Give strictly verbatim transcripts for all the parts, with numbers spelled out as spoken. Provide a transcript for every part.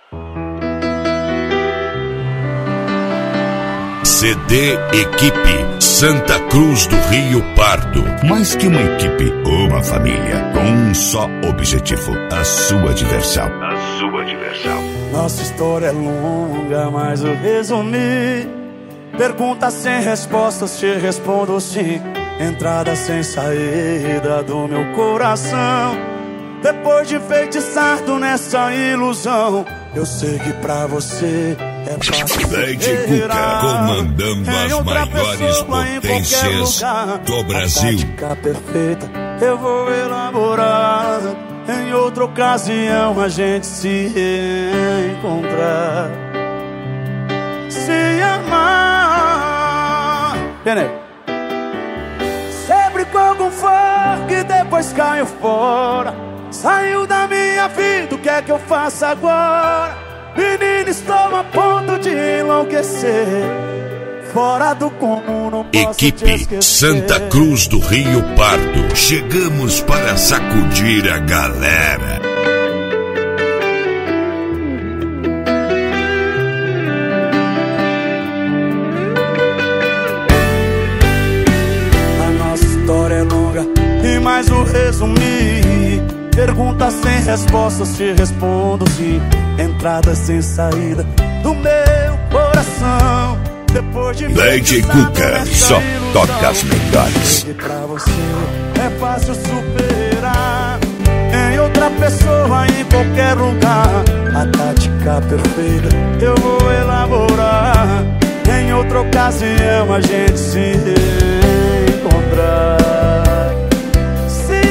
C D Equipe Santa Cruz do Rio Pardo. Mais que uma equipe, uma família, com um só objetivo: a sua diversão. A sua diversão. Nossa história é longa, mas eu resumi. Perguntas sem respostas, te respondo sim. Entrada sem saída do meu coração. Depois de enfeitiçado nessa ilusão, eu sei que pra você é fácil. Lady Cuca, comandando as maiores potências do Brasil. A tática perfeita eu vou elaborar. Em outra ocasião a gente se reencontrar. Se amar. Penei. Sempre com algum fogo e depois caiu fora. Saiu da minha vida, o que é que eu faço agora? Menina, estou a ponto de enlouquecer. Fora do comum, não posso Equipe te esquecer. Santa Cruz do Rio Pardo. Chegamos para sacudir a galera. A nossa história é longa e mais o resumir. Perguntas sem respostas, te respondo sim. Entradas sem saída do meu coração. Depois de Lady Cuca, só toca as melhores. E pra você é fácil superar. Em outra pessoa, em qualquer lugar. A tática perfeita eu vou elaborar. Em outra ocasião a gente se reencontrar. Se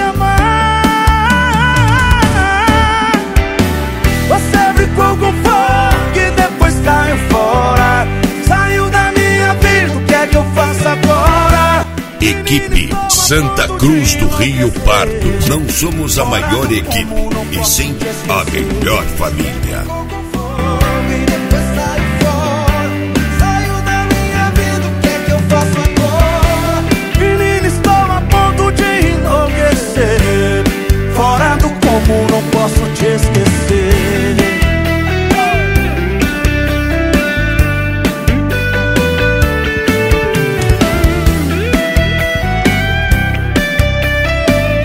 amar. Você brincou com fogo e depois caiu fora. Saiu da minha vida, o que é que eu faço agora? Equipe Santa Cruz do Rio Pardo. Não somos a maior equipe, e sim a melhor família. Saiu da minha vida, o que é que eu faço agora? Menina, estou a ponto de enlouquecer. Fora do comum, não posso te esquecer.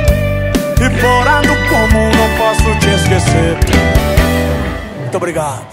E fora do comum, não posso te esquecer. Muito obrigado.